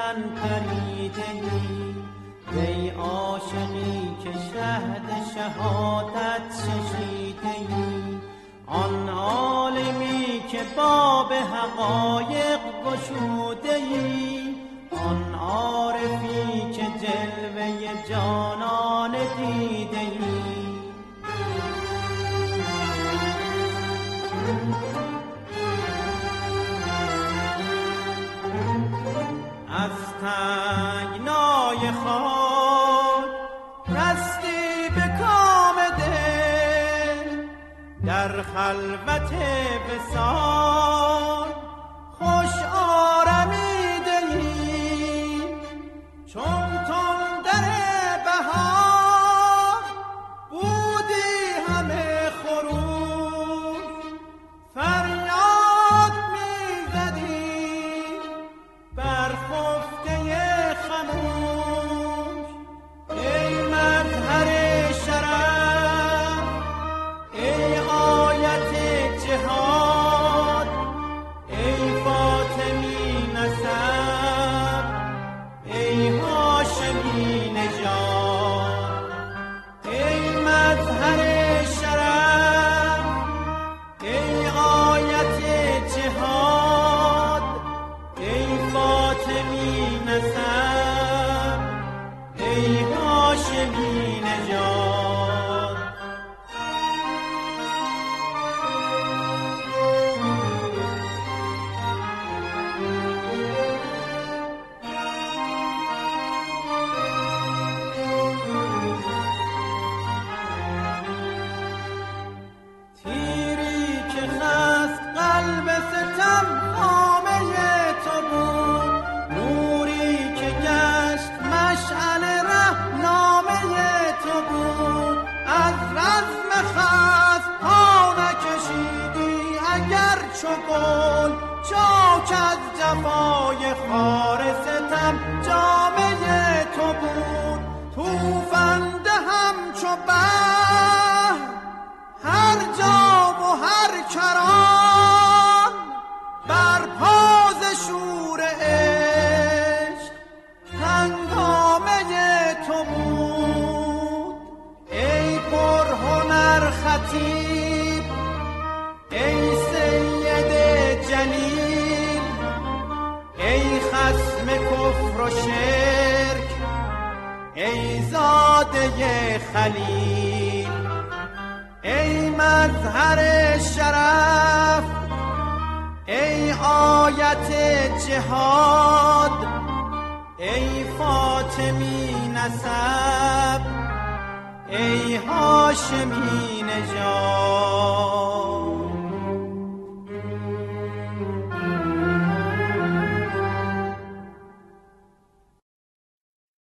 تن پریده‌ای، ای عاشقی که شهد شهادت چشیده‌ای، آن عالمی که باب حقایق گشوده‌ای، آن عارفی که جلوه جانان دیده‌ای. از تنگنای خاک رستی به کام دل، در خلوت وصال خوش آرمیده‌ای، چون تندر بهار بودی همه خروش، فریاد می‌زدی بر خفته خموش. ای مظهر شرف، ای آیت جهاد، ای فاطمی نسب، ای هاشمی نژاد. ای مظهر شرف، ای آیت جهاد، ای فاطمی نسب، ای هاشمی نژاد. تیری که خست قلب ستم خامه تو بود، نوری که گشت مشعل رهنامه تو بود. از رزم خست پا نکشیدی اگر چو گل، چاک از جفای خار ستم جامه تو بود. توفنده همچو بحر هر جا و هر کران، بر پاز شور عشق هنگامه تو بود. ای پرهنر خطیب، ای سید جلیل، ای خصم کفر و شرک، ای زاده خلیل. ای مظهر شرف، ای آیت جهاد، ای فاطمی نسب، ای هاشمی نژاد.